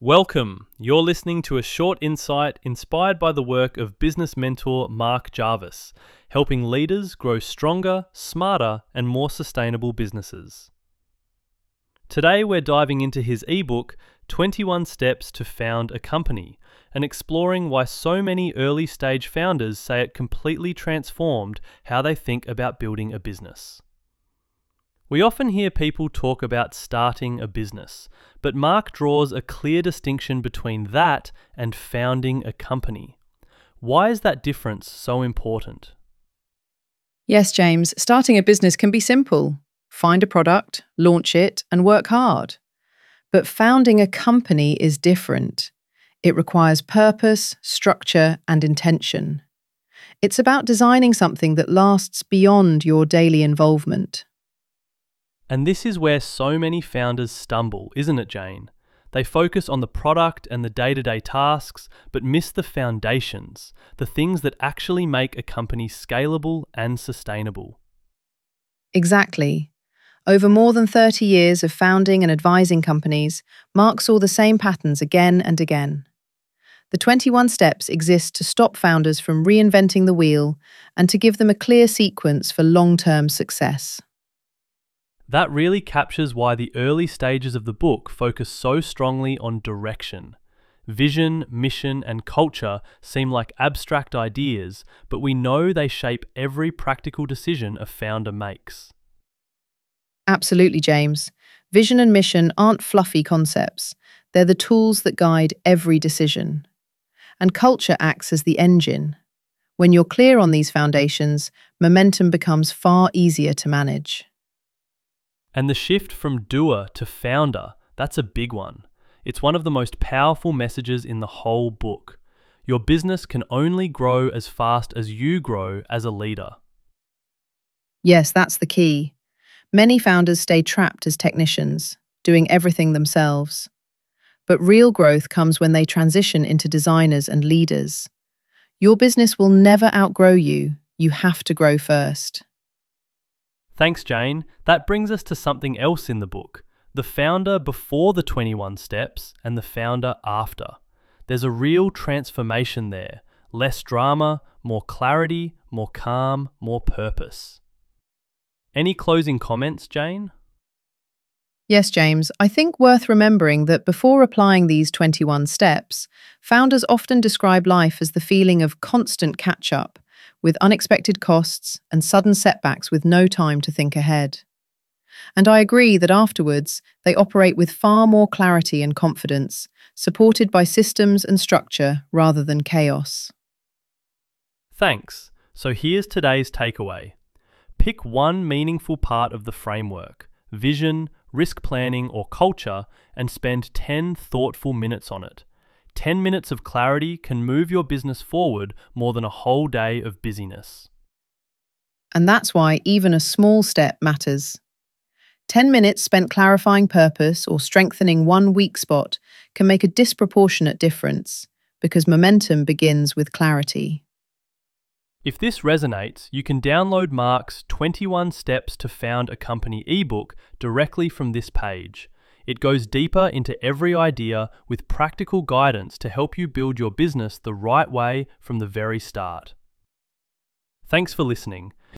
Welcome. You're listening to a short insight inspired by the work of business mentor Mark Jarvis, helping leaders grow stronger, smarter, and more sustainable businesses. Today we're diving into his ebook, 21 Steps to Found a Company, and exploring why so many early stage founders say it completely transformed how they think about building a business. We often hear people talk about starting a business, but Mark draws a clear distinction between that and founding a company. Why is that difference so important? Yes, James, starting a business can be simple. Find a product, launch it, and work hard. But founding a company is different. It requires purpose, structure, and intention. It's about designing something that lasts beyond your daily involvement. And this is where so many founders stumble, isn't it, Jane? They focus on the product and the day-to-day tasks, but miss the foundations, the things that actually make a company scalable and sustainable. Exactly. Over more than 30 years of founding and advising companies, Mark saw the same patterns again and again. The 21 steps exist to stop founders from reinventing the wheel and to give them a clear sequence for long-term success. That really captures why the early stages of the book focus so strongly on direction. Vision, mission, and culture seem like abstract ideas, but we know they shape every practical decision a founder makes. Absolutely, James. Vision and mission aren't fluffy concepts. They're the tools that guide every decision. And culture acts as the engine. When you're clear on these foundations, momentum becomes far easier to manage. And the shift from doer to founder, that's a big one. It's one of the most powerful messages in the whole book. Your business can only grow as fast as you grow as a leader. Yes, that's the key. Many founders stay trapped as technicians, doing everything themselves. But real growth comes when they transition into designers and leaders. Your business will never outgrow you. You have to grow first. Thanks, Jane. That brings us to something else in the book, the founder before the 21 steps and the founder after. There's a real transformation there. Less drama, more clarity, more calm, more purpose. Any closing comments, Jane? Yes, James, I think worth remembering that before applying these 21 steps, founders often describe life as the feeling of constant catch-up, with unexpected costs and sudden setbacks with no time to think ahead. And I agree that afterwards, they operate with far more clarity and confidence, supported by systems and structure rather than chaos. Thanks. So here's today's takeaway. Pick one meaningful part of the framework, vision, risk planning, or culture, and spend 10 thoughtful minutes on it. 10 minutes of clarity can move your business forward more than a whole day of busyness. And that's why even a small step matters. 10 minutes spent clarifying purpose or strengthening one weak spot can make a disproportionate difference, because momentum begins with clarity. If this resonates, you can download Mark's 21 Steps to Found a Company ebook directly from this page. It goes deeper into every idea with practical guidance to help you build your business the right way from the very start. Thanks for listening.